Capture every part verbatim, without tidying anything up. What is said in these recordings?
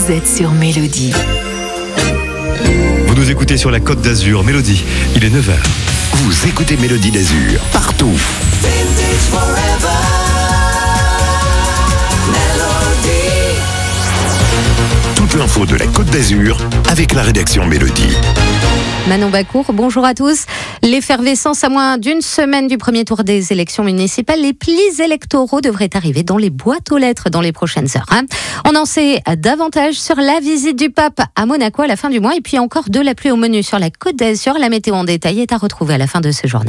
vous êtes sur Mélodie. Vous nous écoutez sur la Côte d'Azur, Mélodie. Il est neuf heures. Vous écoutez Mélodie d'Azur, partout. Toute l'info de la Côte d'Azur avec la rédaction Mélodie. Manon Bacour, bonjour à tous. L'effervescence à moins d'une semaine du premier tour des élections municipales, les plis électoraux devraient arriver dans les boîtes aux lettres dans les prochaines heures. Hein. On en sait davantage sur la visite du pape à Monaco à la fin du mois et puis encore de la pluie au menu sur la Côte d'Azur. La météo en détail est à retrouver à la fin de ce journal.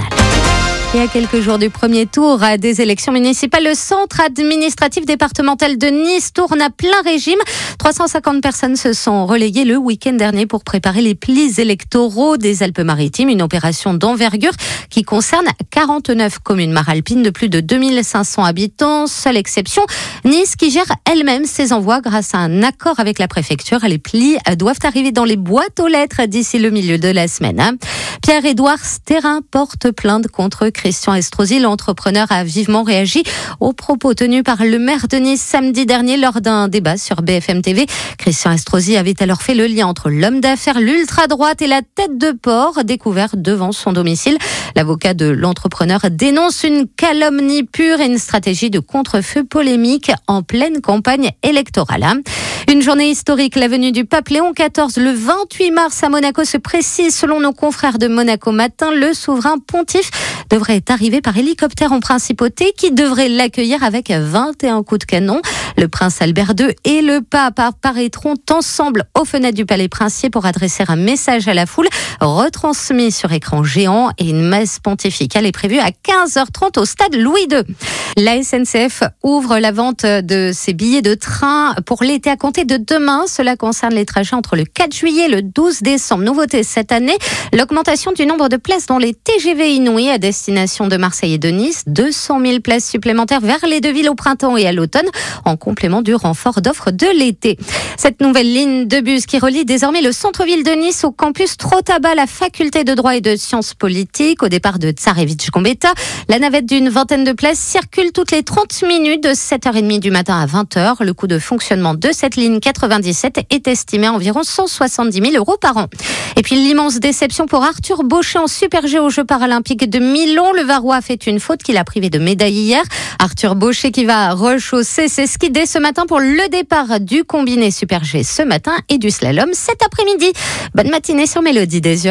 Et à quelques jours du premier tour des élections municipales, le centre administratif départemental de Nice tourne à plein régime. trois cent cinquante personnes se sont relayées le week-end dernier pour préparer les plis électoraux des Alpes-Maritimes, une opération d'envergure qui concerne quarante-neuf communes maralpines de plus de deux mille cinq cents habitants. Seule exception, Nice qui gère elle-même ses envois grâce à un accord avec la préfecture. Les plis doivent arriver dans les boîtes aux lettres d'ici le milieu de la semaine. Pierre-Édouard Sterrin porte plainte contre Christian Estrosi. L'entrepreneur a vivement réagi aux propos tenus par le maire de Nice samedi dernier lors d'un débat sur B F M T V. Christian Estrosi avait alors fait le lien entre l'homme d'affaires, l'ultra-droite et la tête de porc découvert devant son domicile. L'avocat de l'entrepreneur dénonce une calomnie pure et une stratégie de contre-feu polémique en pleine campagne électorale. Une journée historique, la venue du pape Léon quatorze le vingt-huit mars à Monaco se précise selon nos confrères de Monaco Matin. Le souverain pontife devrait arriver par hélicoptère en principauté qui devrait l'accueillir avec vingt et un coups de canon. Le prince Albert deux et le pape apparaîtront ensemble aux fenêtres du palais princier pour adresser un message à la foule retransmis sur écran géant et une messe pontificale est prévue à quinze heures trente au stade Louis deux. La S N C F ouvre la vente de ses billets de train pour l'été à compter de demain. Cela concerne les trajets entre le quatre juillet et le douze décembre. Nouveauté cette année, l'augmentation du nombre de places dans les T G V inouïs à destination de Marseille et de Nice. deux cent mille places supplémentaires vers les deux villes au printemps et à l'automne, en complément du renfort d'offres de l'été. Cette nouvelle ligne de bus qui relie désormais le centre-ville de Nice au campus Trotaba, la faculté de droit et de sciences politiques, au départ de Tsarevitch-Gambetta. La navette d'une vingtaine de places circule toutes les trente minutes de sept heures trente du matin à vingt heures. Le coût de fonctionnement de cette ligne quatre-vingt-dix-sept est estimé à environ cent soixante-dix mille euros par an. Et puis l'immense déception pour Arthur Bauchet en Super G aux Jeux paralympiques de Milan. Le Varois a fait une faute qui l'a privé de médaille hier. Arthur Bauchet qui va rechausser ses skis dès ce matin pour le départ du combiné Super G ce matin et du slalom cet après-midi. Bonne matinée sur Mélodie d'Azur.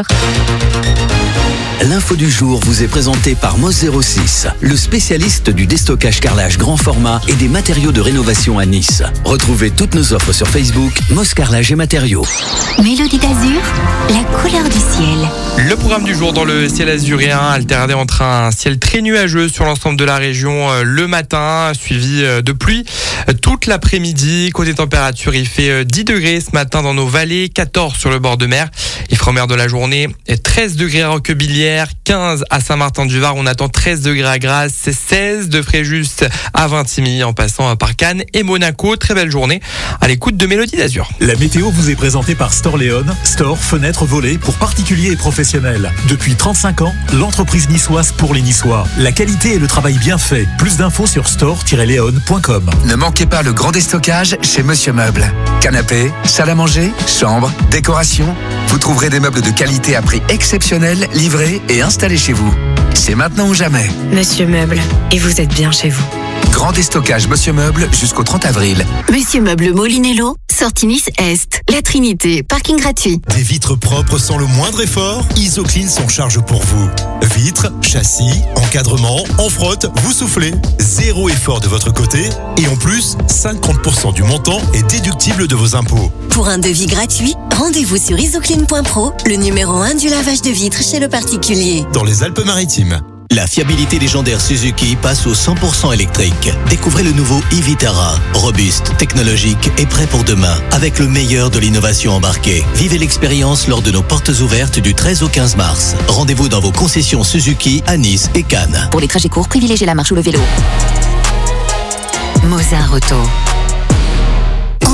L'info du jour vous est présentée par Moss zéro six, le spécialiste du déstockage carrelage grand format et des matériaux de rénovation à Nice. Retrouvez toutes nos offres sur Facebook, Moss Carrelage et Matériaux. Mélodie d'Azur, la couleur du ciel. Le programme du jour dans le ciel azuréen, alterné entre un ciel très nuageux sur l'ensemble de la région le matin, suivi de pluie toute l'après-midi. Côté température, il fait dix degrés ce matin dans nos vallées, quatorze sur le bord de mer. Il fera mer de la journée, treize degrés à Roquebillière, quinze à Saint-Martin-du-Var. On attend treize degrés à Grasse, seize de Fréjus à Vintimille en passant par Cannes et Monaco. Très belle journée à l'écoute de Mélodie d'Azur. La météo vous est présentée par Storléon, store, fenêtres, volets pour particuliers et professionnels. Depuis trente-cinq ans, l'entreprise niçoise pour les Niçois. La qualité et le travail bien fait. Plus d'infos sur store tiret léon point com. Ne manquez pas le grand déstockage chez Monsieur Meuble. Canapé, salle à manger, chambre, décoration. Vous trouverez des meubles de qualité à prix exceptionnel, livrés et installés chez vous. C'est maintenant ou jamais. Monsieur Meuble, et vous êtes bien chez vous. Grand déstockage Monsieur Meuble jusqu'au trente avril. Monsieur Meuble Molinello, sortie Nice Est. La Trinité, parking gratuit. Des vitres propres sans le moindre effort, Isoclean s'en charge pour vous. Vitres, châssis, encadrement, en frotte, vous soufflez. Zéro effort de votre côté. Et en plus, cinquante pour cent du montant est déductible de vos impôts. Pour un devis gratuit, rendez-vous sur isoclean point pro, le numéro un du lavage de vitres chez le particulier. Dans les Alpes-Maritimes. La fiabilité légendaire Suzuki passe au cent pour cent électrique. Découvrez le nouveau e-Vitara, robuste, technologique et prêt pour demain, avec le meilleur de l'innovation embarquée. Vivez l'expérience lors de nos portes ouvertes du treize au quinze mars. Rendez-vous dans vos concessions Suzuki à Nice et Cannes. Pour les trajets courts, privilégiez la marche ou le vélo. Mozart Auto.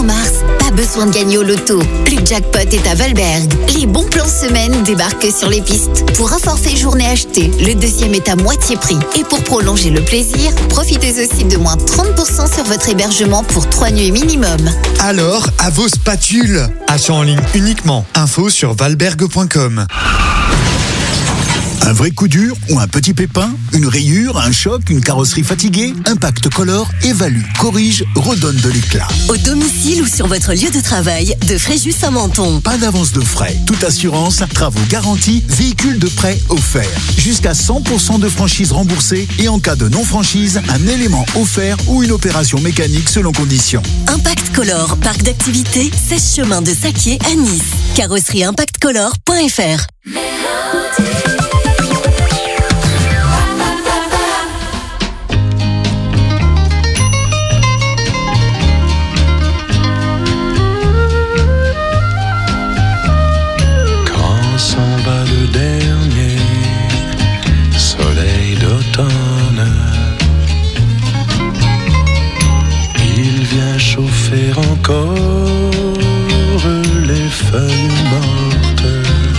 En mars, pas besoin de gagner au loto. Le jackpot est à Valberg. Les bons plans semaine débarquent sur les pistes. Pour un forfait journée acheté, le deuxième est à moitié prix. Et pour prolonger le plaisir, profitez aussi de moins trente pour cent sur votre hébergement pour trois nuits minimum. Alors, à vos spatules. Achat en ligne uniquement. Info sur valberg point com. Un vrai coup dur ou un petit pépin, une rayure, un choc, une carrosserie fatiguée, Impact Color évalue, corrige, redonne de l'éclat. Au domicile ou sur votre lieu de travail, de Fréjus à Menton. Pas d'avance de frais, toute assurance, travaux garantis, véhicule de prêt offert. Jusqu'à cent pour cent de franchise remboursée et en cas de non-franchise, un élément offert ou une opération mécanique selon conditions. Impact Color, parc d'activités, seize chemin de Saquier à Nice. Carrosserie impact color point f r. Chauffer encore les feuilles mortes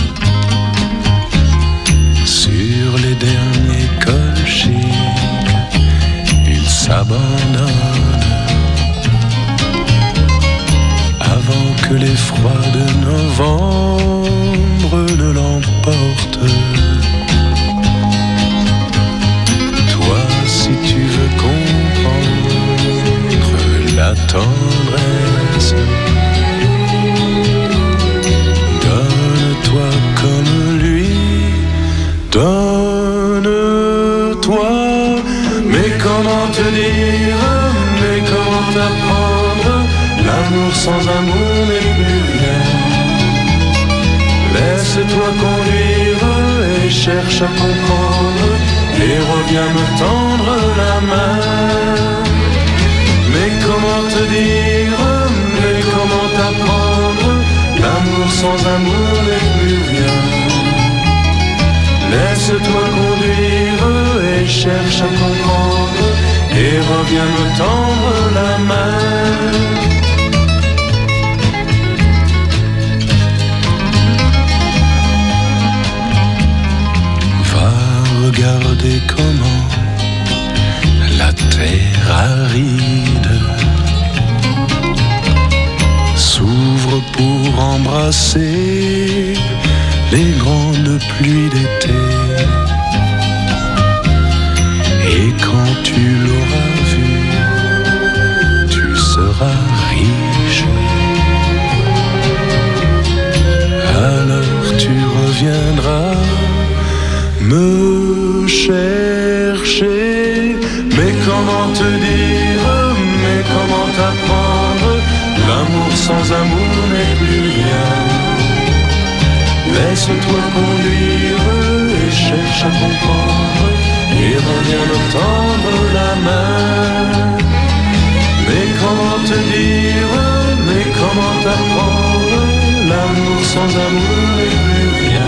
sur les derniers cols chics, ils s'abandonnent avant que les froids de novembre ne l'emportent. Toi, si tu veux comprendre la tendresse, donne-toi comme lui, donne-toi. Mais comment te dire, mais comment t'apprendre, l'amour sans amour n'est plus rien. Laisse-toi conduire et cherche à comprendre, et reviens me tendre la main. Mais comment te dire, mais comment t'apprendre, l'amour sans amour n'est plus rien. Laisse-toi conduire et cherche à comprendre, et reviens me tendre la main. Va regarder comment la terre aride s'ouvre pour embrasser les grandes pluies d'été. Et quand tu l'auras vu, tu seras riche. Alors tu reviendras me chercher. Mais comment te dire, mais comment t'apprendre, l'amour sans amour n'est plus rien. Laisse-toi conduire et cherche à comprendre, et reviens me tendre la main. Mais comment te dire, mais comment t'apprendre, l'amour sans amour n'est plus rien.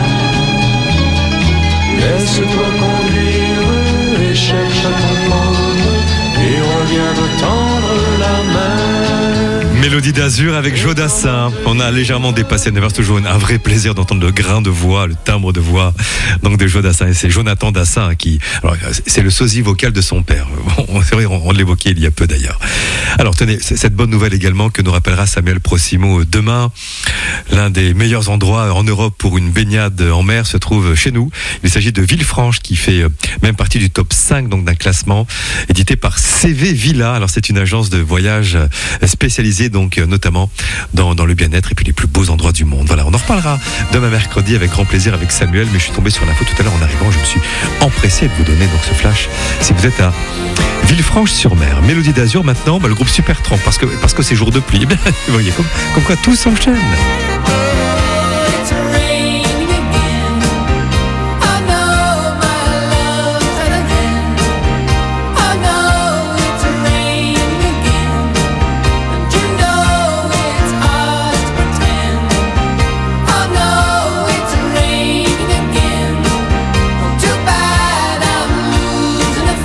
Laisse-toi conduire et cherche à comprendre, et reviens me tendre la main. Mélodie d'Azur avec Joe Dassin. On a légèrement dépassé neuf heures, toujours un vrai plaisir d'entendre le grain de voix, le timbre de voix donc de Joe Dassin. Et c'est Jonathan Dassin qui, alors, c'est le sosie vocal de son père. C'est vrai, on, on l'évoquait il y a peu d'ailleurs. Alors tenez, cette bonne nouvelle également que nous rappellera Samuel Prossimo demain. L'un des meilleurs endroits en Europe pour une baignade en mer se trouve chez nous. Il s'agit de Villefranche qui fait même partie du top cinq donc d'un classement édité par C V Villa. Alors c'est une agence de voyage spécialisée donc notamment dans, dans le bien-être et puis les plus beaux endroits du monde. Voilà, on en reparlera demain mercredi avec grand plaisir avec Samuel, mais je suis tombé sur l'info tout à l'heure en arrivant, je me suis empressé de vous donner donc ce flash si vous êtes à Villefranche-sur-Mer. Mélodie d'Azur maintenant, bah, le groupe Supertramp parce que, parce que c'est jour de pluie. Eh bien, vous voyez, comme, comme quoi tout s'enchaîne.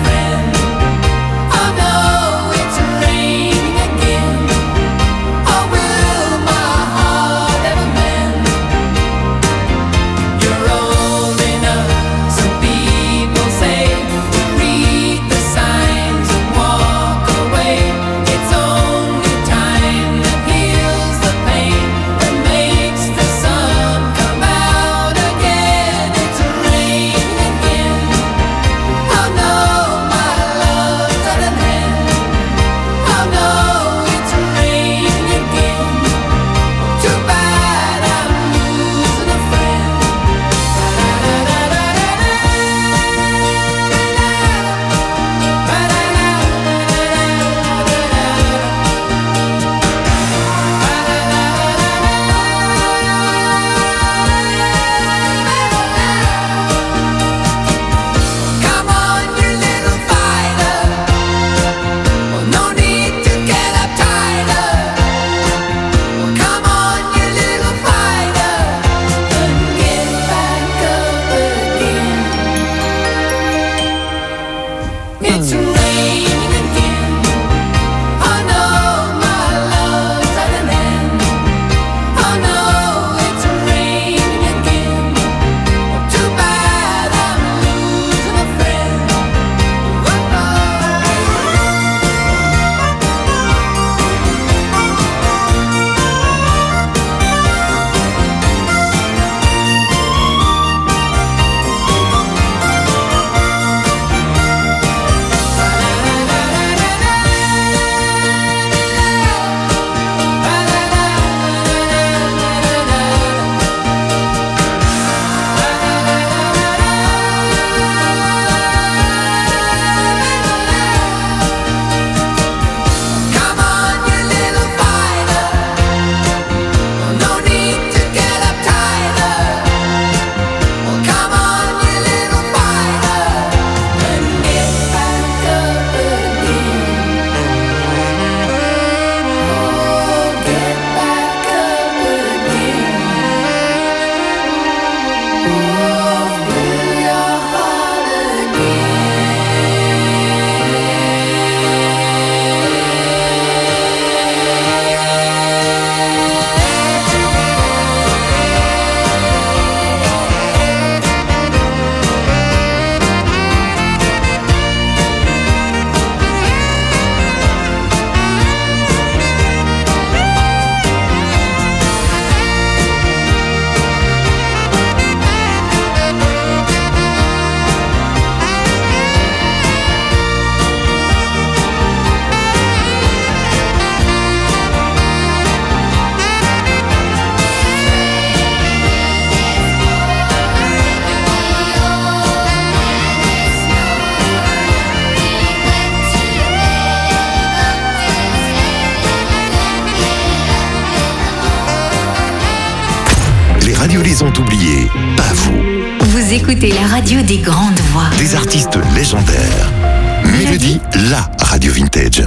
Oh radios les ont oubliés, pas vous. Vous écoutez la radio des grandes voix. Des artistes légendaires. Mélodie, la radio vintage.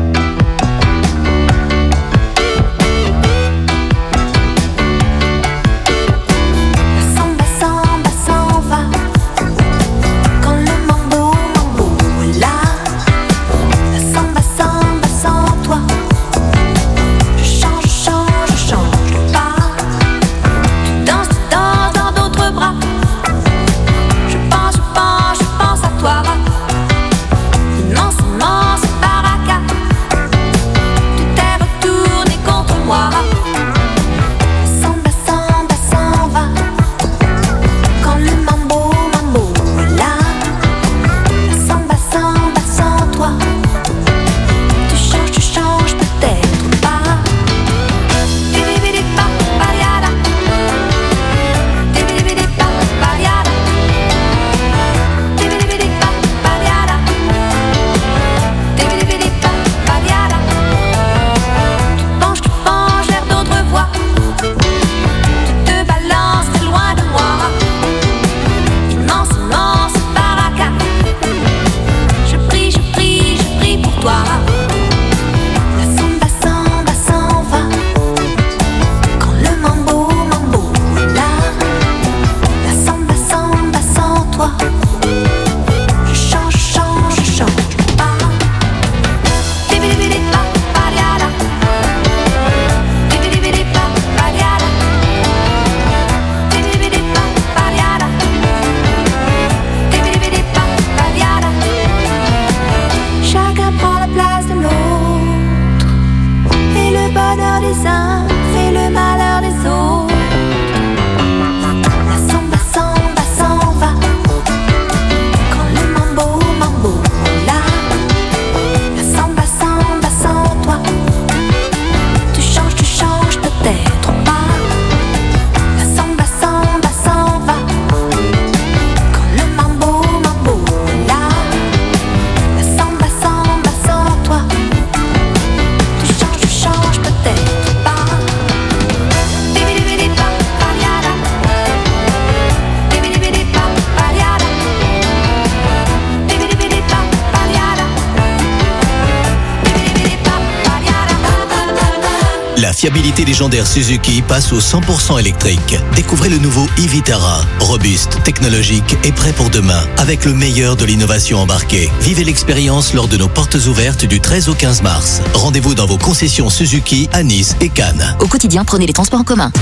La fiabilité légendaire Suzuki passe au cent pour cent électrique. Découvrez le nouveau e-Vitara, robuste, technologique et prêt pour demain, avec le meilleur de l'innovation embarquée. Vivez l'expérience lors de nos portes ouvertes du treize au quinze mars. Rendez-vous dans vos concessions Suzuki à Nice et Cannes. Au quotidien, prenez les transports en commun.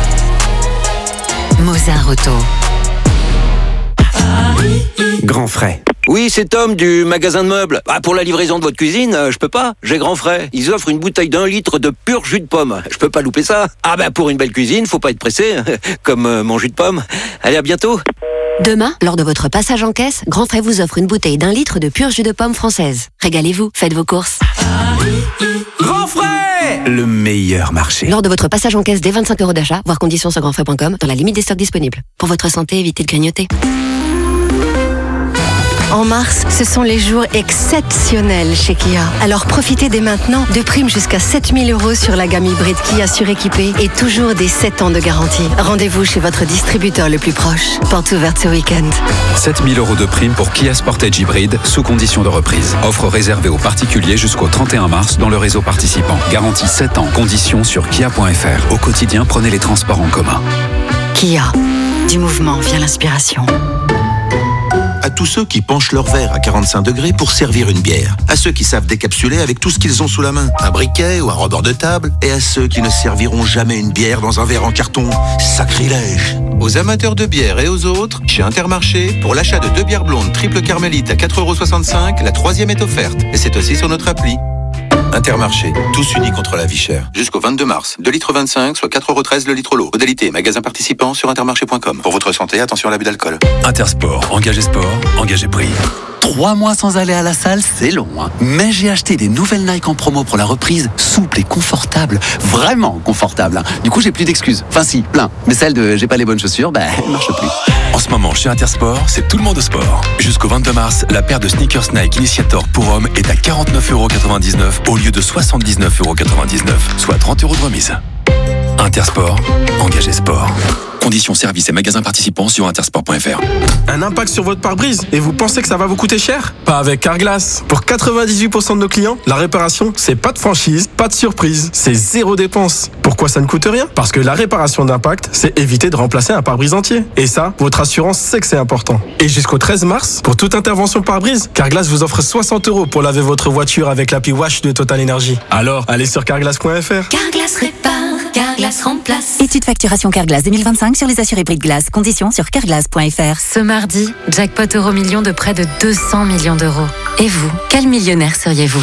Mozart Auto. Grand frais. Oui, c'est Tom du magasin de meubles. Ah, pour la livraison de votre cuisine, euh, je peux pas. J'ai grand frais. Ils offrent une bouteille d'un litre de pur jus de pomme. Je peux pas louper ça. Ah bah pour une belle cuisine, faut pas être pressé, comme euh, mon jus de pomme. Allez, à bientôt. Demain, lors de votre passage en caisse, Grand Frais vous offre une bouteille d'un litre de pur jus de pomme française. Régalez-vous, faites vos courses. Grand frais, le meilleur marché. Lors de votre passage en caisse dès vingt-cinq euros d'achat, voir conditions sur grand frais point com, dans la limite des stocks disponibles. Pour votre santé, évitez de grignoter. En mars, ce sont les jours exceptionnels chez Kia. Alors profitez dès maintenant de primes jusqu'à sept mille euros sur la gamme hybride Kia suréquipée et toujours des sept ans de garantie. Rendez-vous chez votre distributeur le plus proche. Porte ouverte ce week-end. sept mille euros de primes pour Kia Sportage hybride sous condition de reprise. Offre réservée aux particuliers jusqu'au trente et un mars dans le réseau participant. Garantie sept ans. Conditions sur kia point f r. Au quotidien, prenez les transports en commun. Kia. Du mouvement vient l'inspiration. À tous ceux qui penchent leur verre à quarante-cinq degrés pour servir une bière. À ceux qui savent décapsuler avec tout ce qu'ils ont sous la main, un briquet ou un rebord de table. Et à ceux qui ne serviront jamais une bière dans un verre en carton. Sacrilège. Aux amateurs de bière et aux autres, chez Intermarché, pour l'achat de deux bières blondes triple carmélite à quatre euros soixante-cinq, la troisième est offerte. Et c'est aussi sur notre appli. Intermarché, tous unis contre la vie chère. Jusqu'au vingt-deux mars, deux litres vingt-cinq, soit quatre euros treize le litre l'eau. Modalité, magasin participant sur intermarché point com. Pour votre santé, attention à l'abus d'alcool. Intersport, engagé sport, engagé prix. Trois mois sans aller à la salle, c'est long, hein. Mais j'ai acheté des nouvelles Nike en promo pour la reprise, souples et confortables. Vraiment confortables, hein. Du coup, j'ai plus d'excuses. Enfin si, plein. Mais celle de j'ai pas les bonnes chaussures, bah, elle marche plus. En ce moment, chez Intersport, c'est tout le monde au sport. Jusqu'au vingt-deux mars, la paire de sneakers Nike Initiator pour hommes est à quarante-neuf euros quatre-vingt-dix-neuf au lieu de soixante-dix-neuf euros quatre-vingt-dix-neuf, soit trente euros de remise. Intersport, engagé sport. Conditions services et magasins participants sur intersport point f r. Un impact sur votre pare-brise et vous pensez que ça va vous coûter cher? Pas avec Carglass. Pour quatre-vingt-dix-huit pour cent de nos clients, la réparation, c'est pas de franchise, pas de surprise, c'est zéro dépense. Pourquoi ça ne coûte rien? Parce que la réparation d'impact, c'est éviter de remplacer un pare-brise entier. Et ça, votre assurance sait que c'est important. Et jusqu'au treize mars, pour toute intervention pare-brise, Carglass vous offre soixante euros pour laver votre voiture avec l'appli Wash de Total Energy. Alors, allez sur carglass point f r. Carglass répare, Carglass remplace. Étude facturation Carglass deux mille vingt-cinq sur les assurés prix de glace. Conditions sur carglass point f r. Ce mardi, jackpot euro million de près de deux cents millions d'euros. Et vous, quel millionnaire seriez-vous?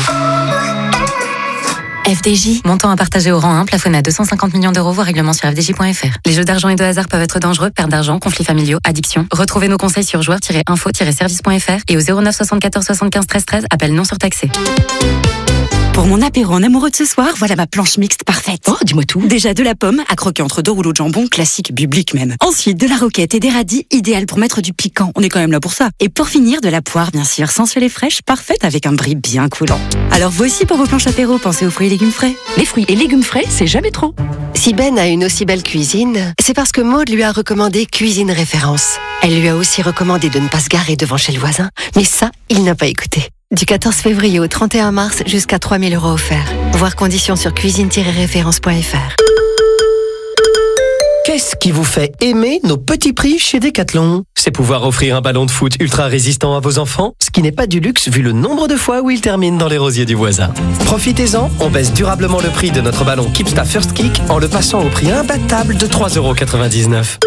F D J, montant à partager au rang un, plafonné à deux cent cinquante millions d'euros, voire règlement sur f d j point f r. Les jeux d'argent et de hasard peuvent être dangereux, perte d'argent, conflits familiaux, addiction. Retrouvez nos conseils sur joueurs tiret info tiret service point f r et au zéro neuf soixante-quatorze soixante-quinze treize treize, appel non surtaxé. Pour mon apéro en amoureux de ce soir, voilà ma planche mixte parfaite. Oh, dis-moi tout. Déjà de la pomme, à croquer entre deux rouleaux de jambon, classique biblique même. Ensuite, de la roquette et des radis, idéal pour mettre du piquant. On est quand même là pour ça. Et pour finir, de la poire, bien sûr, sensuelle et fraîche, parfaite avec un brie bien coulant. Alors vous aussi, pour vos planches apéro, pensez aux fruits et légumes frais. Les fruits et légumes frais, c'est jamais trop. Si Ben a une aussi belle cuisine, c'est parce que Maude lui a recommandé Cuisine Référence. Elle lui a aussi recommandé de ne pas se garer devant chez le voisin, mais ça, il n'a pas écouté. Du quatorze février au trente et un mars, jusqu'à trois mille euros offerts. Voir conditions sur cuisine tiret référence point f r. Qu'est-ce qui vous fait aimer nos petits prix chez Decathlon? C'est pouvoir offrir un ballon de foot ultra résistant à vos enfants, ce qui n'est pas du luxe vu le nombre de fois où il termine dans les rosiers du voisin. Profitez-en, on baisse durablement le prix de notre ballon Keepsta First Kick en le passant au prix imbattable de trois euros quatre-vingt-dix-neuf.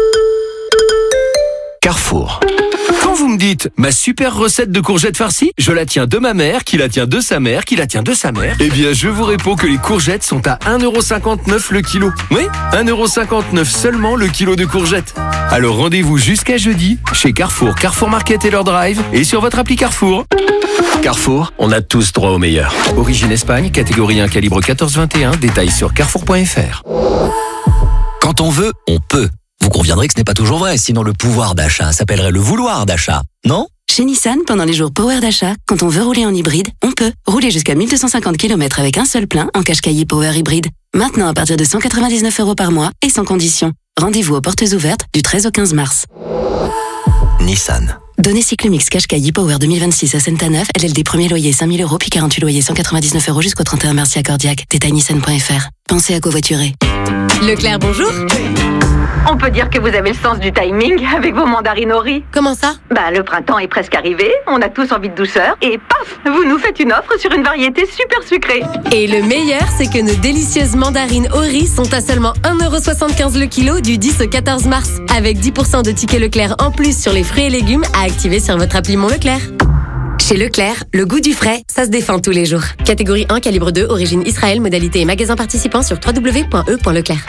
Carrefour. Quand vous me dites ma super recette de courgettes farcies, je la tiens de ma mère, qui la tient de sa mère, qui la tient de sa mère, eh bien je vous réponds que les courgettes sont à un euro cinquante-neuf le kilo. Oui, un euro cinquante-neuf seulement le kilo de courgettes. Alors rendez-vous jusqu'à jeudi chez Carrefour, Carrefour Market et leur drive et sur votre appli Carrefour. Carrefour, on a tous droit au meilleur. Origine Espagne, catégorie un, calibre quatorze vingt et un, détails sur carrefour point f r. Quand on veut, on peut. Vous conviendrez que ce n'est pas toujours vrai, sinon le pouvoir d'achat s'appellerait le vouloir d'achat, non? Chez Nissan, pendant les jours Power d'achat, quand on veut rouler en hybride, on peut. Rouler jusqu'à mille deux cent cinquante kilomètres avec un seul plein en Qashqai Power hybride. Maintenant à partir de cent quatre-vingt-dix-neuf euros par mois et sans condition. Rendez-vous aux portes ouvertes du treize au quinze mars. Nissan. Données Cyclomix Qashqai Power deux mille vingt-six à Saint-Aneuf, L L D premier loyer cinq mille euros puis quarante-huit loyers cent quatre-vingt-dix-neuf euros jusqu'au trente et un mars si accordiaque. Détail nissan point f r. Pensez à covoiturer. Leclerc, bonjour. On peut dire que vous avez le sens du timing avec vos mandarines au riz. Comment ça? Bah, le printemps est presque arrivé, on a tous envie de douceur, et paf, vous nous faites une offre sur une variété super sucrée. Et le meilleur, c'est que nos délicieuses mandarines au riz sont à seulement un euro soixante-quinze le kilo du dix au quatorze mars, avec dix pour cent de tickets Leclerc en plus sur les fruits et légumes à activer sur votre appli Mon Leclerc. Chez Leclerc, le goût du frais, ça se défend tous les jours. Catégorie un, calibre deux, origine Israël, modalité et magasin participant sur w w w point e point leclerc.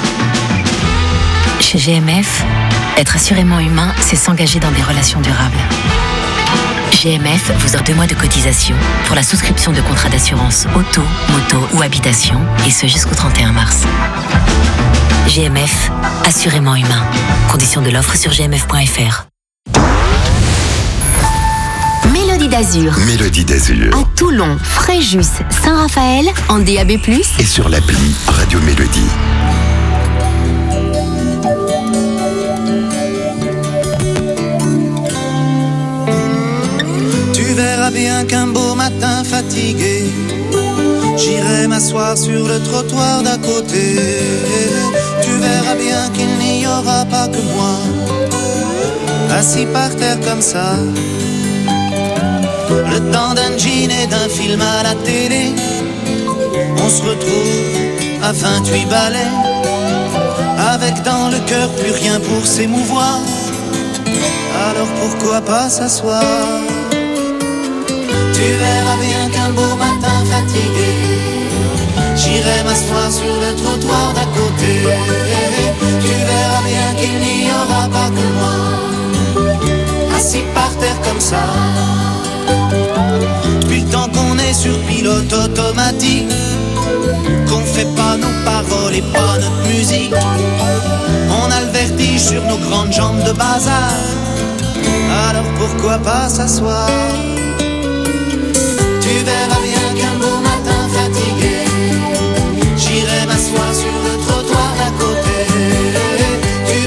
Chez G M F, être assurément humain, c'est s'engager dans des relations durables. G M F vous offre deux mois de cotisation pour la souscription de contrats d'assurance auto, moto ou habitation, et ce jusqu'au trente et un mars. G M F, assurément humain. Conditions de l'offre sur g m f point f r. Mélodie d'Azur. Mélodie d'Azur. À Toulon, Fréjus, Saint-Raphaël, en D A B plus, et sur l'appli Radio Mélodie. Tu verras bien qu'un beau matin fatigué, j'irai m'asseoir sur le trottoir d'à côté. Tu verras bien qu'il n'y aura pas que moi, assis par terre comme ça, le temps d'un jean et d'un film à la télé. On se retrouve à vingt-huit balais, avec dans le cœur plus rien pour s'émouvoir. Alors pourquoi pas s'asseoir? Tu verras bien qu'un beau matin fatigué, j'irai m'asseoir sur le trottoir d'à côté. Tu verras bien qu'il n'y aura pas que moi, assis par terre comme ça. Depuis le temps qu'on est sur pilote automatique, qu'on fait pas nos paroles et pas notre musique, on a le vertige sur nos grandes jambes de bazar. Alors pourquoi pas s'asseoir? Tu verras bien qu'un beau matin fatigué, j'irai m'asseoir sur le trottoir d'à côté. Tu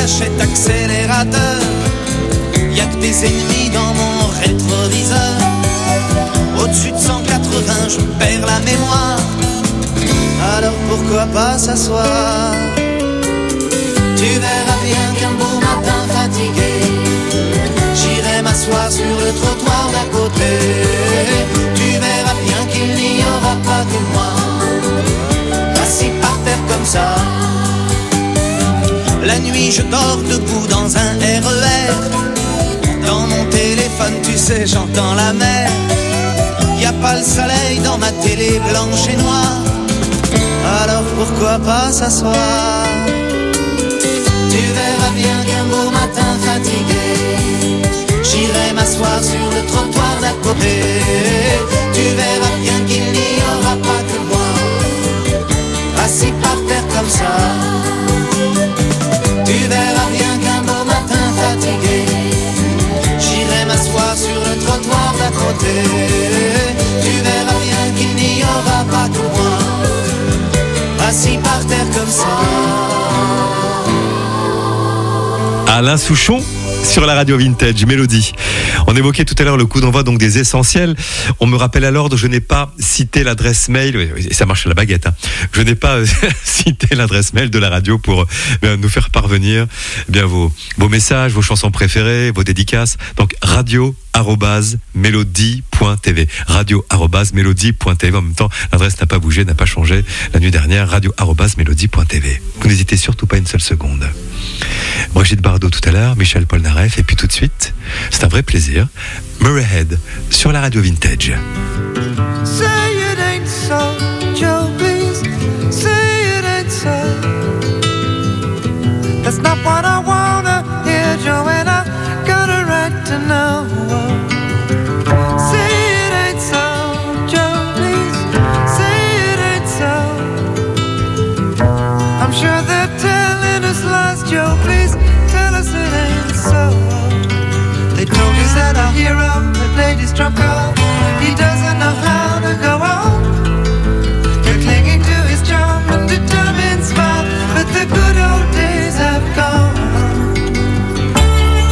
gâchette accélérateur. Y'a que des ennemis dans mon rétroviseur. Au-dessus de cent quatre-vingts, je perds la mémoire. Alors pourquoi pas s'asseoir? Tu verras bien qu'un beau matin fatigué, j'irai m'asseoir sur le trottoir d'à côté. Tu verras bien qu'il n'y aura pas que moi, assis par terre comme ça. La nuit je dors debout dans un R E R. Dans mon téléphone tu sais j'entends la mer. Y a pas le soleil dans ma télé blanche et noire. Alors pourquoi pas s'asseoir? Tu verras bien qu'un beau matin fatigué, j'irai m'asseoir sur le trottoir d'à côté. Tu verras bien qu'il n'y aura pas que moi, assis par terre comme ça. Tu verras bien qu'un beau matin fatigué, j'irai m'asseoir sur le trottoir d'à côté. Tu verras bien qu'il n'y aura pas que moi, assis par terre comme ça. Alain Souchon sur la radio Vintage Mélodie. On évoquait tout à l'heure le coup d'envoi donc des essentiels. On me rappelle à l'ordre, je n'ai pas cité l'adresse mail, et ça marche à la baguette, hein. Je n'ai pas cité l'adresse mail de la radio pour bien, nous faire parvenir bien vos, vos messages, vos chansons préférées, vos dédicaces. Donc radio arobase mélodie point t v, radio arobase mélodie point t v. En même temps, l'adresse n'a pas bougé, n'a pas changé la nuit dernière, radio arobase mélodie point t v. Vous n'hésitez surtout pas une seule seconde. Brigitte Bardot tout à l'heure, Michel Polnareff, et puis tout de suite, c'est un vrai plaisir, Murray Head sur la radio Vintage. Say it ain't so, Joe, please. Say it ain't so. That's not what I wanna hear, Joe, and I got a right to know. Say it ain't so, Joe, please. Say it ain't so. I'm sure they're telling us lies, Joe, please. Tell us it ain't so. They told us that our hero had played his trump card. He doesn't know how to go on. They're clinging to his charm and determined smile, but the good old days have gone.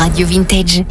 Radio Vintage.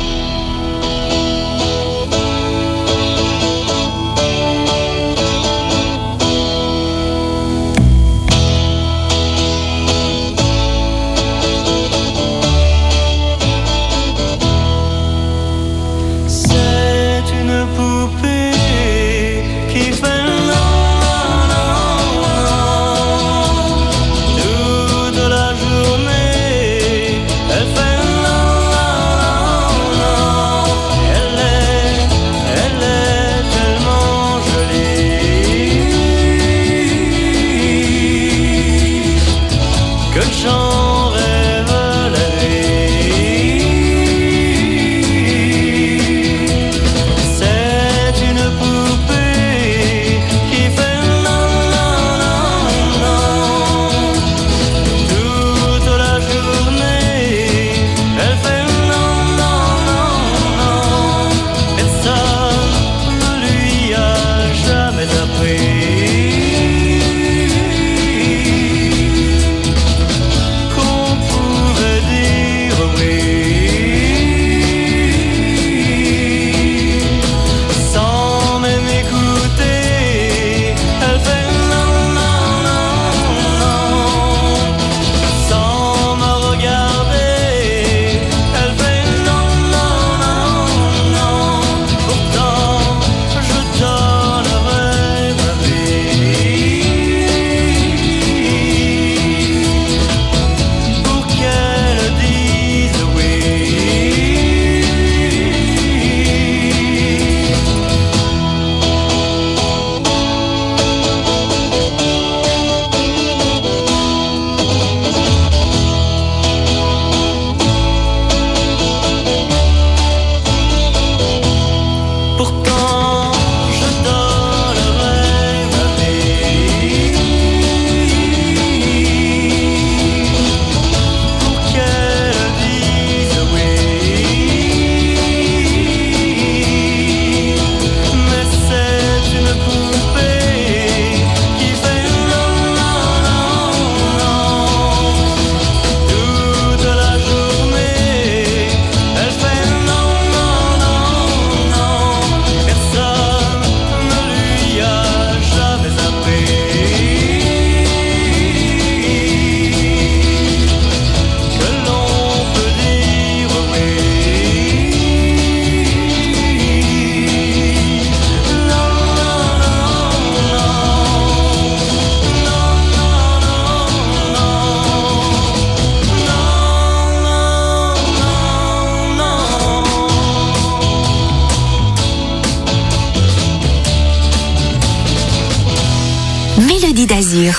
Mélodie d'Azur.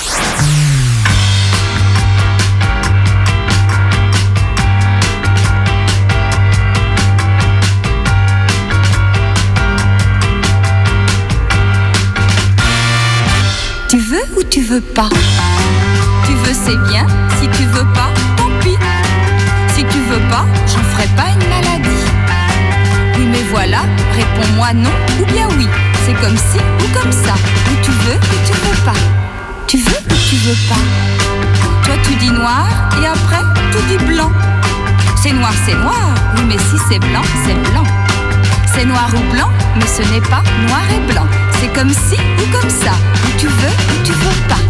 Tu veux ou tu veux pas? Tu veux, c'est bien. Si tu veux pas, tant pis. Si tu veux pas, j'en ferai pas une maladie. Oui, mais voilà, réponds-moi non ou bien oui. C'est comme ci ou comme ça. Ou tu veux ou tu veux pas. Tu veux ou tu veux pas. Toi tu dis noir et après tu dis blanc. C'est noir, c'est noir. Oui, mais si c'est blanc, c'est blanc. C'est noir ou blanc, mais ce n'est pas noir et blanc. C'est comme ci ou comme ça. Ou tu veux ou tu veux pas.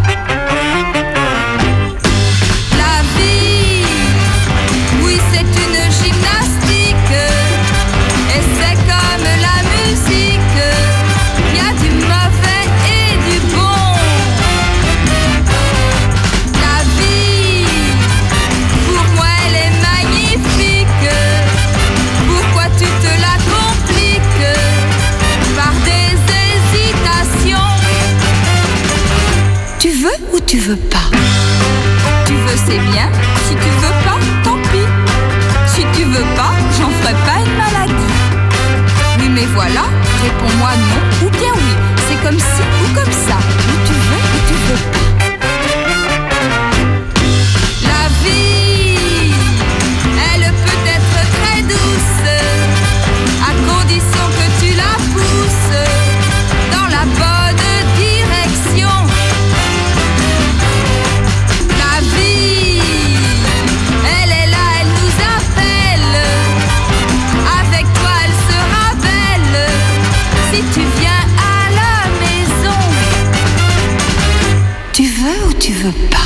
La vie, oui, c'est une gymnastique. Et c'est comme la musique. Il y a du mauvais et du bon. La vie, pour moi, elle est magnifique. Pourquoi tu te la compliques par des hésitations? Tu veux ou tu veux pas? Tu veux, c'est bien. Si tu veux pas, tant pis. Si tu veux pas, j'en ferai pas une maladie. Oui, mais voilà, réponds-moi non ou bien oui. C'est comme ci ou comme ça. Ou tu veux ou tu veux pas. La vie, elle peut être très douce, à condition que tu la pousses dans la bonne direction. La vie, elle est là, elle nous appelle. tu viens à la maison. Tu veux ou tu veux pas?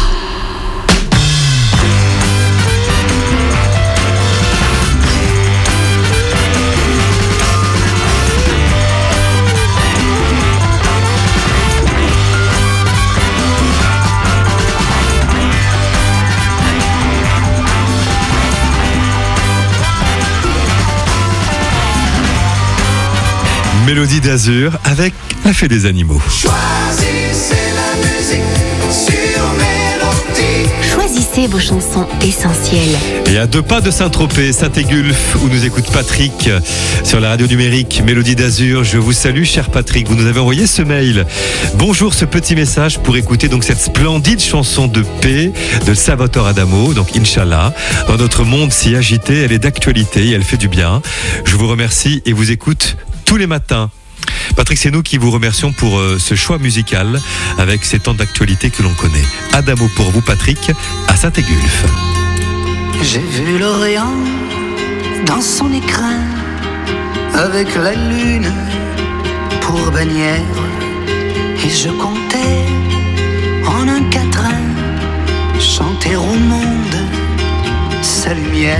Mélodie d'Azur avec la Fée des animaux. Choisissez la musique sur Mélodie. Choisissez vos chansons essentielles. Et à deux pas de Saint-Tropez, Saint-Égulphe, où nous écoute Patrick sur la radio numérique Mélodie d'Azur. Je vous salue, cher Patrick. Vous nous avez envoyé ce mail. Bonjour, ce petit message pour écouter donc cette splendide chanson de paix de Salvatore Adamo, donc Inch'Allah. Dans notre monde si agité, elle est d'actualité et elle fait du bien. Je vous remercie et vous écoute tous les matins. Patrick, c'est nous qui vous remercions pour euh, ce choix musical avec ces temps d'actualité que l'on connaît. Adamo pour vous, Patrick, à Saint-Égulphe. J'ai vu l'Orient dans son écrin avec la lune pour bannière et je comptais en un quatrain chanter au monde sa lumière.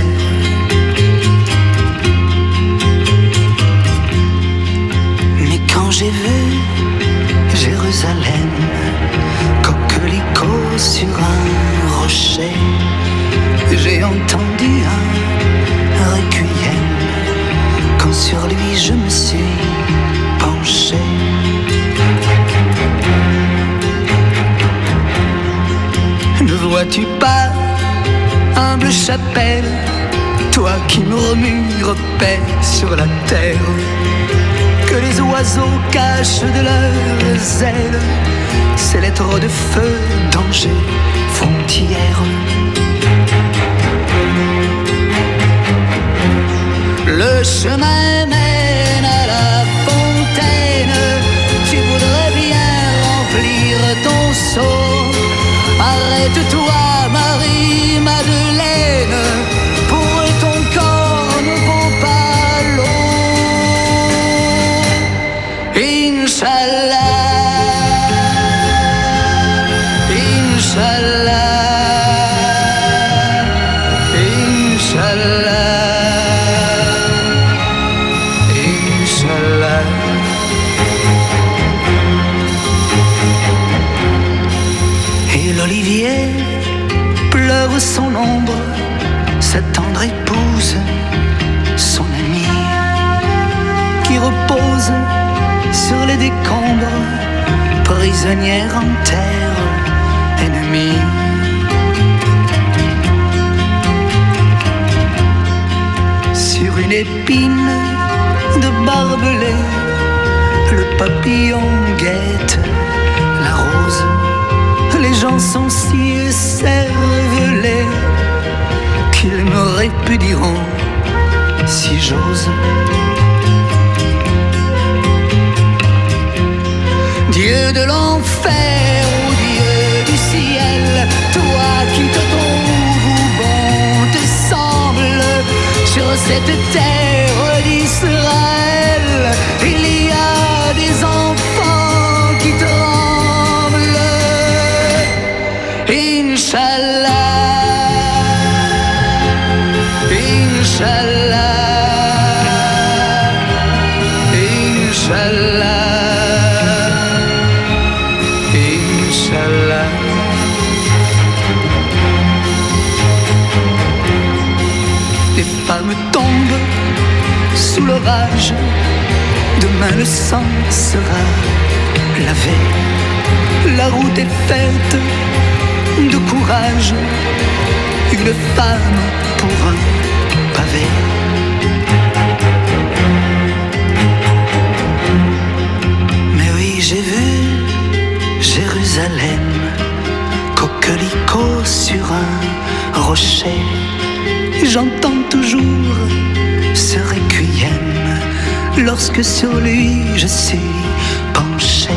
Quand j'ai vu Jérusalem, coquelicot sur un rocher, j'ai entendu un requiem. Quand sur lui je me suis penché, ne vois-tu pas, humble chapelle, toi qui murmures paix sur la terre, que les oiseaux cachent de leurs ailes ces lettres de feu, danger, frontière. Le chemin mène à la fontaine, tu voudrais bien remplir ton seau. Arrête-toi, Marie-Madeleine, pour ton corps ne vaut pas l'eau. Inch'Allah, Inch'Allah, Inch'Allah, Inch'Allah. Et l'olivier pleure son ombre, sa tendre épouse, son amie, qui repose sur les décombres, prisonnière en terre ennemie. Sur une épine de barbelé, le papillon guette la rose. Les gens sont si écervelés qu'ils me répudieront si j'ose. Dieu de l'enfer, ô Dieu du ciel, toi qui te trouves bon te semble, sur cette terre d'Israël, il y a des enfants qui tremblent. Inch'Allah, Inch'Allah, Inch'Allah, Inch'Allah. Les femmes tombent sous l'orage, demain le sang sera lavé. La route est faite de courage, une femme pour un pavé. Mais oui, j'ai vu Jérusalem, coquelicot sur un rocher. J'entends toujours ce requiem lorsque sur lui je suis penché.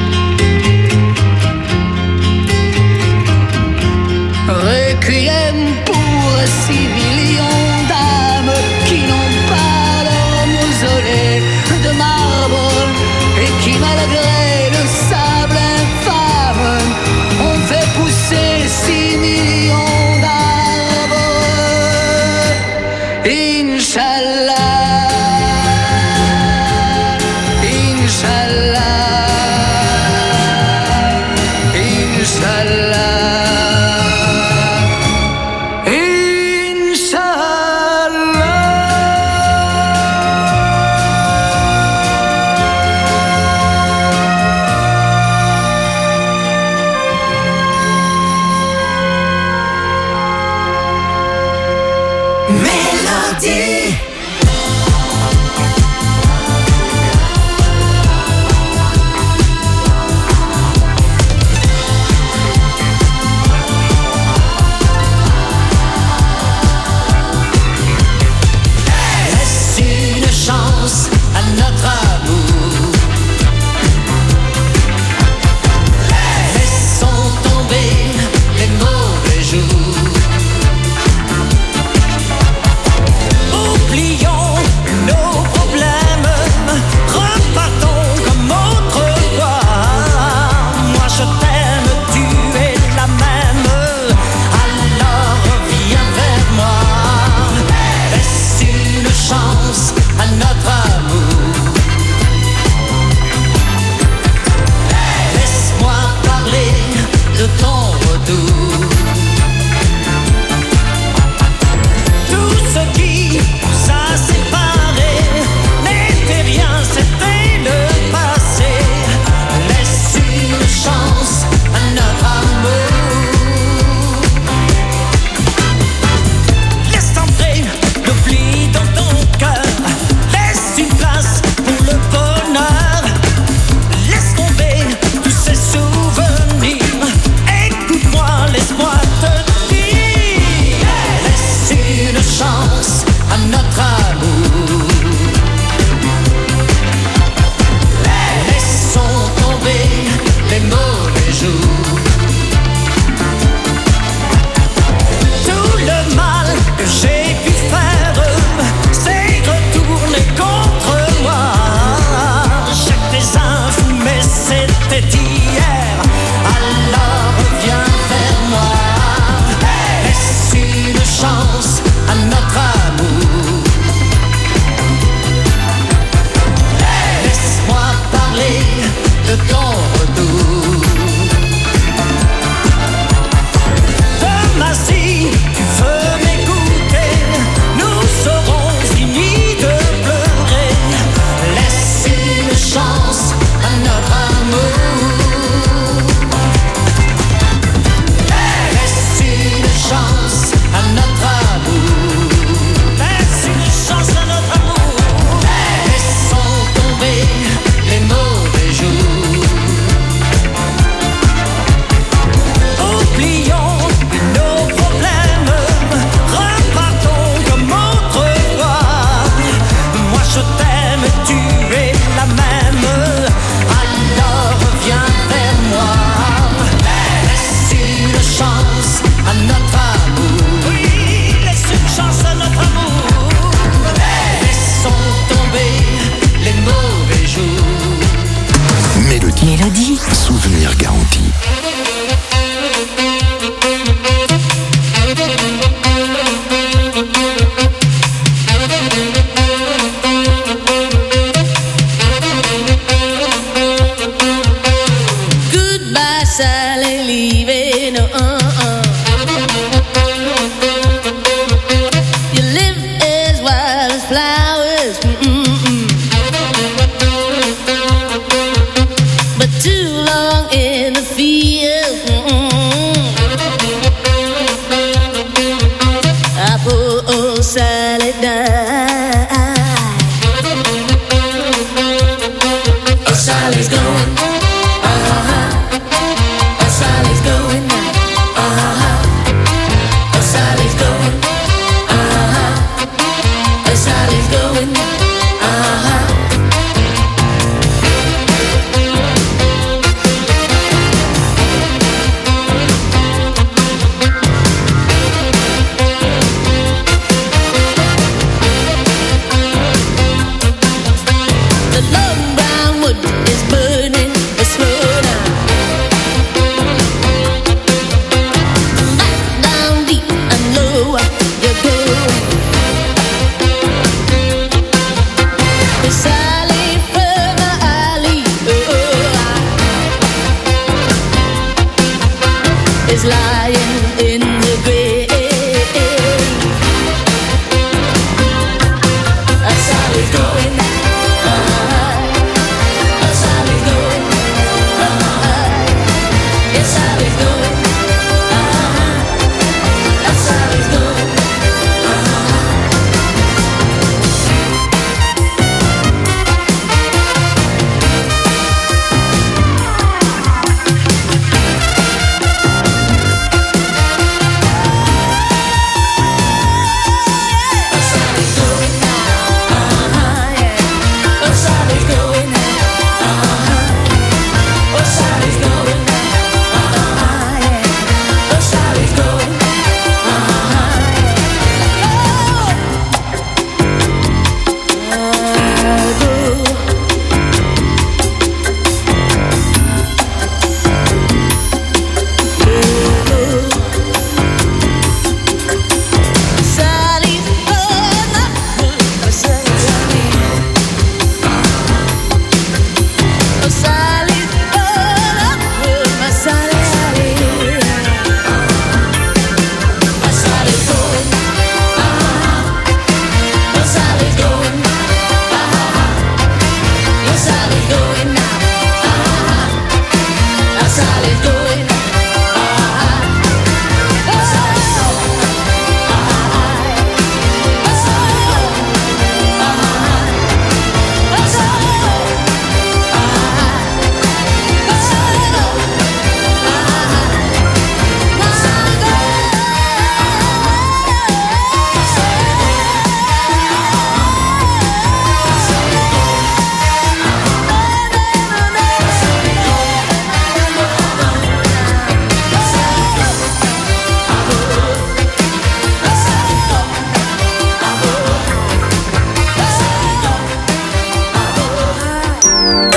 Requiem pour six millions d'âmes qui n'ont pas leur mausolée de marbre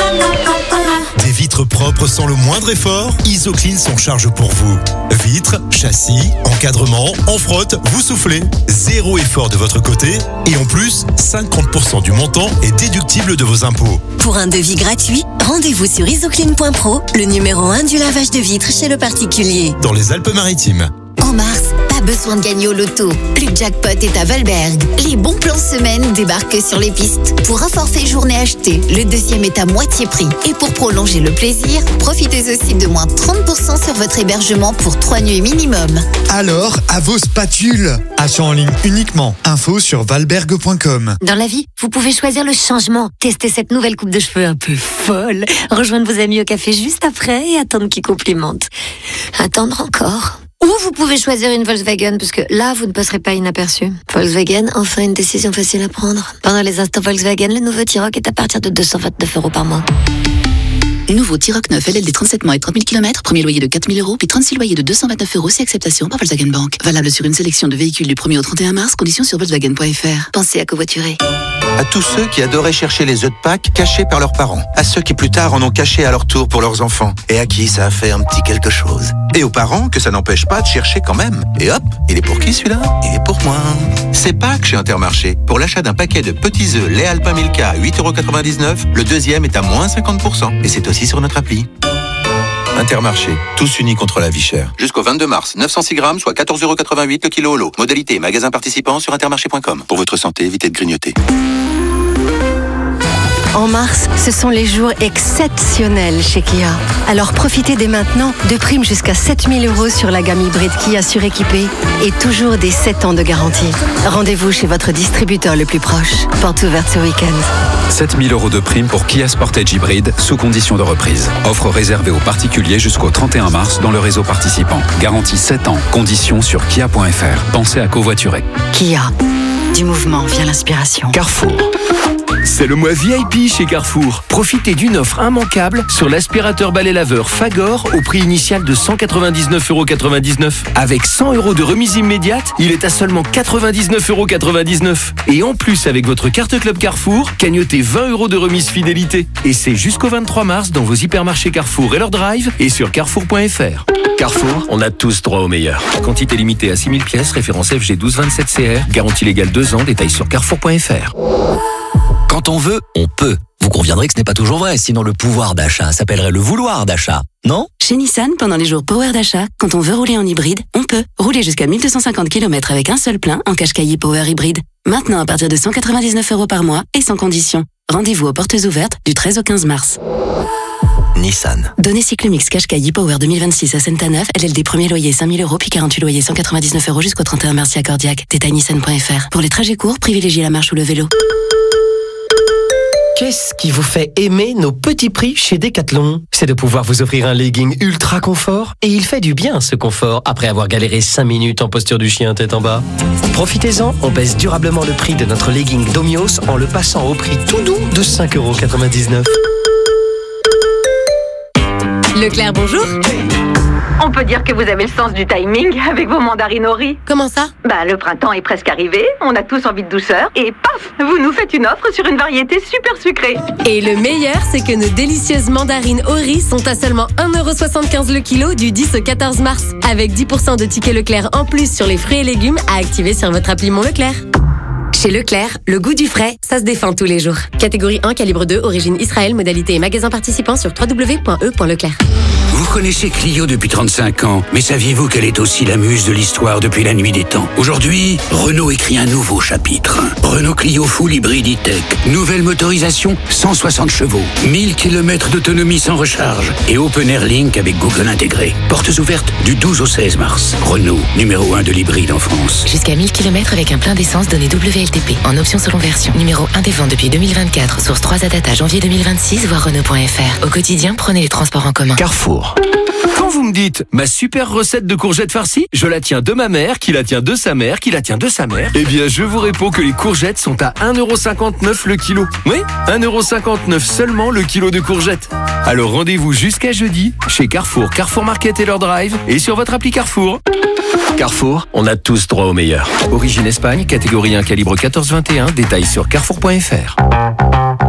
Des vitres propres sans le moindre effort, Isoclean s'en charge pour vous. Vitres, châssis, encadrement, on frotte, vous soufflez. Zéro effort de votre côté. Et en plus, cinquante pour cent du montant est déductible de vos impôts. Pour un devis gratuit, rendez-vous sur isoclean point pro, le numéro un du lavage de vitres chez le particulier. Dans les Alpes-Maritimes. En mars, pas besoin de gagner au loto. Le jackpot est à Valberg. Les bons plans semaine débarquent sur les pistes. Pour un forfait journée acheté, le deuxième est à moitié prix. Et pour prolonger le plaisir, profitez aussi de moins trente pour cent sur votre hébergement pour trois nuits minimum. Alors, à vos spatules. Achat en ligne uniquement. Info sur valberg point com. Dans la vie, vous pouvez choisir le changement. Tester cette nouvelle coupe de cheveux un peu folle. Rejoindre vos amis au café juste après et attendre qu'ils complimentent. Attendre encore. Ou vous pouvez choisir une Volkswagen, parce que là, vous ne passerez pas inaperçu. Volkswagen, enfin une décision facile à prendre. Pendant les instants Volkswagen, le nouveau T-Roc est à partir de deux cent vingt-neuf euros par mois. Nouveau T-Roc neuf L L D trente-sept mois et trente mille kilomètres, premier loyer de quatre mille euros, puis trente-six loyers de deux cent vingt-neuf euros si acceptation par Volkswagen Bank. Valable sur une sélection de véhicules du premier au trente et un mars, conditions sur volkswagen point f r. Pensez à covoiturer. À tous ceux qui adoraient chercher les œufs de Pâques cachés par leurs parents. À ceux qui plus tard en ont caché à leur tour pour leurs enfants. Et à qui ça a fait un petit quelque chose. Et aux parents que ça n'empêche pas de chercher quand même. Et hop, il est pour qui celui-là? Il est pour moi. C'est Pâques chez Intermarché. Pour l'achat d'un paquet de petits œufs lait Alpin Milka à huit euros quatre-vingt-dix-neuf, le deuxième est à moins cinquante pour cent. Et c'est aussi sur notre appli. Intermarché, tous unis contre la vie chère. Jusqu'au vingt-deux mars, neuf cent six grammes, soit quatorze euros quatre-vingt-huit le kilo au lot. Modalité, magasin participant sur intermarché point com. Pour votre santé, évitez de grignoter. En mars, ce sont les jours exceptionnels chez Kia. Alors profitez dès maintenant de primes jusqu'à sept mille euros sur la gamme hybride Kia suréquipée et toujours des sept ans de garantie. Rendez-vous chez votre distributeur le plus proche. Porte ouverte ce week-end. sept mille euros de prime pour Kia Sportage Hybride sous condition de reprise. Offre réservée aux particuliers jusqu'au trente et un mars dans le réseau participant. Garantie sept ans. Conditions sur kia point f r. Pensez à covoiturer. Kia. Du mouvement vient l'inspiration. Carrefour. C'est le mois V I P chez Carrefour. Profitez d'une offre immanquable sur l'aspirateur balai laveur Fagor au prix initial de cent quatre-vingt-dix-neuf euros quatre-vingt-dix-neuf. Avec cent euros de remise immédiate, il est à seulement quatre-vingt-dix-neuf euros quatre-vingt-dix-neuf. Et en plus, avec votre carte Club Carrefour, cagnotez vingt euros de remise fidélité. Et c'est jusqu'au vingt-trois mars dans vos hypermarchés Carrefour et leur drive et sur carrefour point f r. Carrefour, on a tous droit au meilleur. Quantité limitée à six mille pièces, référence F G douze vingt-sept C R, garantie légale deux ans, détails sur carrefour point f r. Quand on veut, on peut. Vous conviendrez que ce n'est pas toujours vrai, sinon le pouvoir d'achat s'appellerait le vouloir d'achat, non? Chez Nissan, pendant les jours Power d'achat, quand on veut rouler en hybride, on peut. Rouler jusqu'à mille deux cent cinquante kilomètres avec un seul plein en Qashqai Power hybride. Maintenant à partir de cent quatre-vingt-dix-neuf euros par mois et sans condition. Rendez-vous aux portes ouvertes du treize au quinze mars. Nissan. Données Cyclomix Qashqai Power deux mille vingt-six à Saint-Neuf, L L D premier loyer cinq mille euros puis quarante-huit loyers cent quatre-vingt-dix-neuf euros jusqu'au trente et un mars si accordiaque. Détail nissan point f r. Pour les trajets courts, privilégiez la marche ou le vélo. Qu'est-ce qui vous fait aimer nos petits prix chez Decathlon? C'est de pouvoir vous offrir un legging ultra confort. Et il fait du bien ce confort après avoir galéré cinq minutes en posture du chien tête en bas. Profitez-en, on baisse durablement le prix de notre legging Domios en le passant au prix tout doux de cinq euros quatre-vingt-dix-neuf. Leclerc, bonjour. On peut dire que vous avez le sens du timing avec vos mandarines au riz. Comment ça? Bah, le printemps est presque arrivé, on a tous envie de douceur, et paf, vous nous faites une offre sur une variété super sucrée. Et le meilleur, c'est que nos délicieuses mandarines au riz sont à seulement un euro soixante-quinze le kilo du dix au quatorze mars, avec dix pour cent de tickets Leclerc en plus sur les fruits et légumes à activer sur votre appli Mon Leclerc. Chez Leclerc, le goût du frais, ça se défend tous les jours. Catégorie un, calibre deux, origine Israël, modalité et magasin participant sur w w w point e point leclerc. Vous connaissez Clio depuis trente-cinq ans, mais saviez-vous qu'elle est aussi la muse de l'histoire depuis la nuit des temps? Aujourd'hui, Renault écrit un nouveau chapitre. Renault Clio Full Hybrid E-Tech. Nouvelle motorisation, cent soixante chevaux, mille kilomètres d'autonomie sans recharge et Open Air Link avec Google intégré. Portes ouvertes du douze au seize mars. Renault, numéro un de l'hybride en France. Jusqu'à mille kilomètres avec un plein d'essence donné W L T P. En option selon version. Numéro un des ventes depuis deux mille vingt-quatre. Source trois à data janvier deux mille vingt-six, voir Renault point f r. Au quotidien, prenez les transports en commun. Carrefour. Quand vous me dites ma super recette de courgettes farcies, je la tiens de ma mère, qui la tient de sa mère, qui la tient de sa mère, eh bien je vous réponds que les courgettes sont à un euro cinquante-neuf le kilo. Oui, un euro cinquante-neuf seulement le kilo de courgettes. Alors rendez-vous jusqu'à jeudi chez Carrefour, Carrefour Market et leur drive et sur votre appli Carrefour. Carrefour, on a tous droit au meilleur. Origine Espagne, catégorie un, calibre quatorze vingt et un, détails sur carrefour point f r.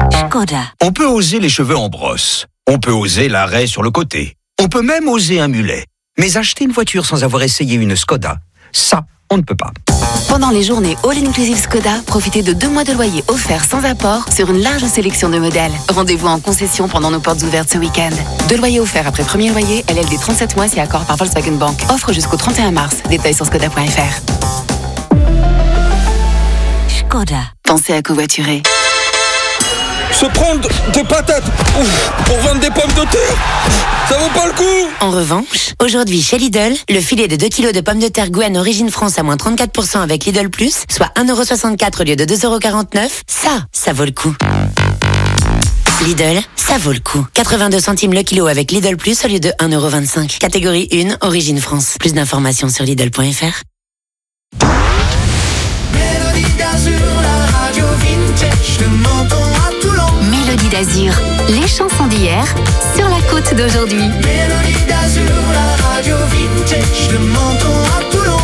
Skoda. On peut oser les cheveux en brosse. On peut oser l'arrêt sur le côté. On peut même oser un mulet. Mais acheter une voiture sans avoir essayé une Skoda, ça, on ne peut pas. Pendant les journées All Inclusive Skoda, profitez de deux mois de loyer offerts sans apport sur une large sélection de modèles. Rendez-vous en concession pendant nos portes ouvertes ce week-end. Deux loyers offerts après premier loyer, L L D trente-sept mois si accord par Volkswagen Bank. Offre jusqu'au trente et un mars. Détails sur skoda point f r. Skoda. Pensez à covoiturer. Se prendre des patates ouf, pour vendre des pommes de terre, ça vaut pas le coup. En revanche, aujourd'hui chez Lidl, le filet de deux kilos de pommes de terre Gouenne Origine France à moins trente-quatre pour cent avec Lidl Plus, soit un euro soixante-quatre au lieu de deux euros quarante-neuf, ça, ça vaut le coup. Lidl, ça vaut le coup. quatre-vingt-deux centimes le kilo avec Lidl Plus au lieu de un euro vingt-cinq. Catégorie un, Origine France. Plus d'informations sur Lidl point f r. Mélodie d'Azur, les chansons d'hier sur la côte d'aujourd'hui. Mélodie d'Azur, la radio vintage, le menton à Toulon.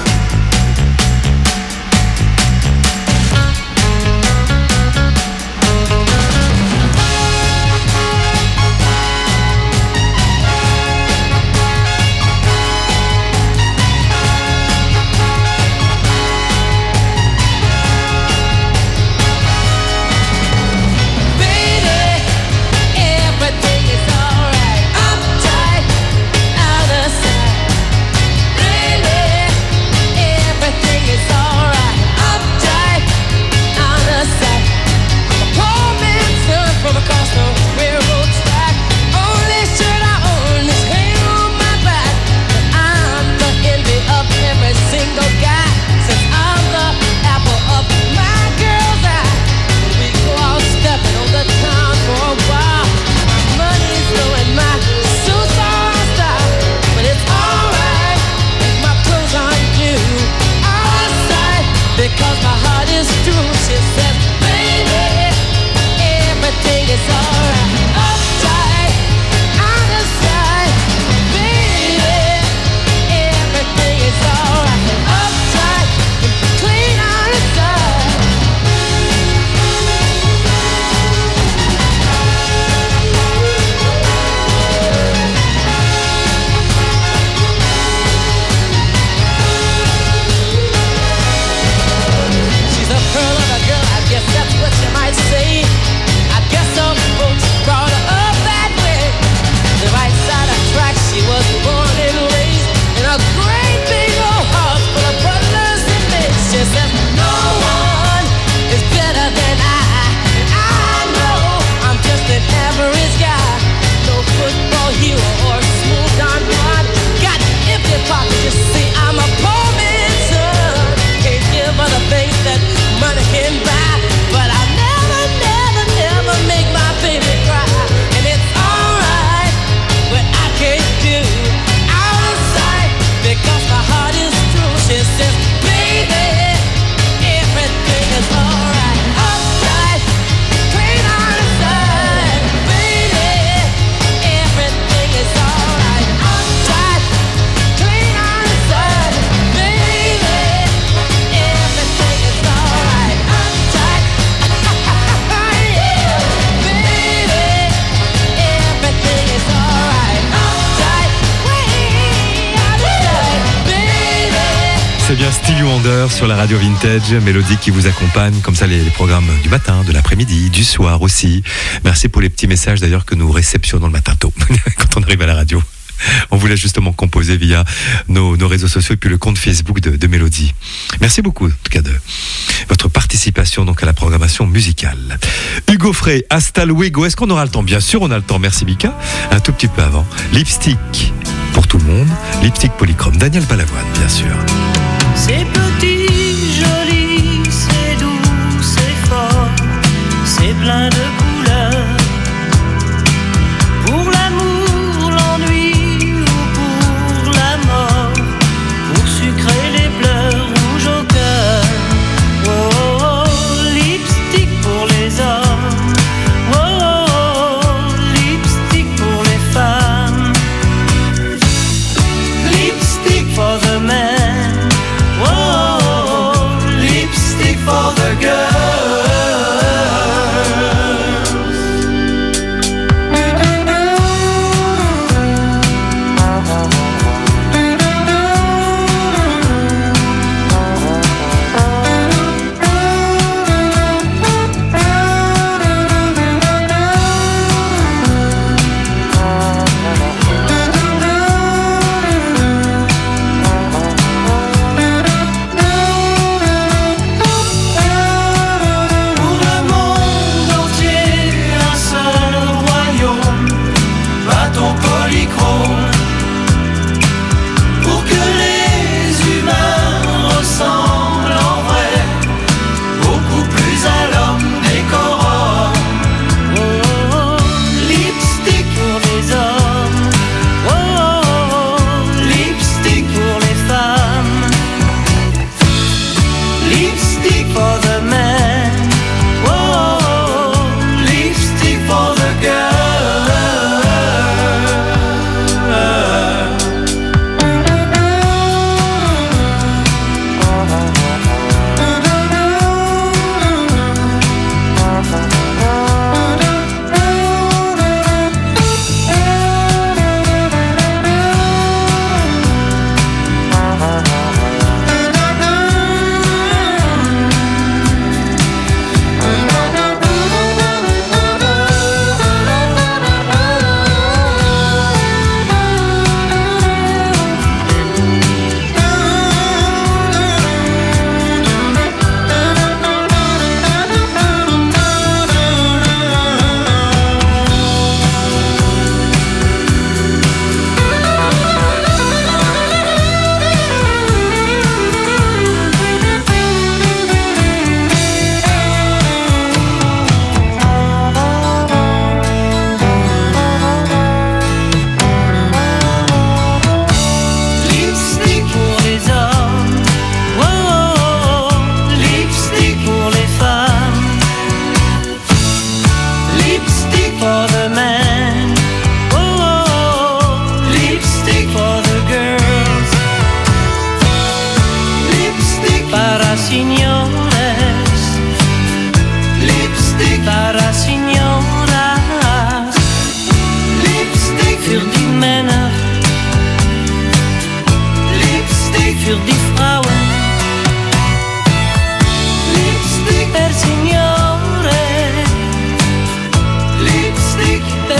C'est bien Stevie Wonder sur la radio Vintage, mélodie qui vous accompagne, comme ça les, les programmes du matin, de l'après-midi, du soir aussi. Merci pour les petits messages d'ailleurs que nous réceptionnons le matin tôt, quand on arrive à la radio. On vous laisse justement composer via nos, nos réseaux sociaux et puis le compte Facebook de, de Mélodie. Merci beaucoup en tout cas de votre participation donc à la programmation musicale. Hugo Frey, hasta luego. Est-ce qu'on aura le temps? Bien sûr on a le temps, merci Mika. Un tout petit peu avant. Lipstick pour tout le monde, Lipstick Polychrome, Daniel Balavoine bien sûr. C'est petit, joli, c'est doux, c'est fort, c'est plein de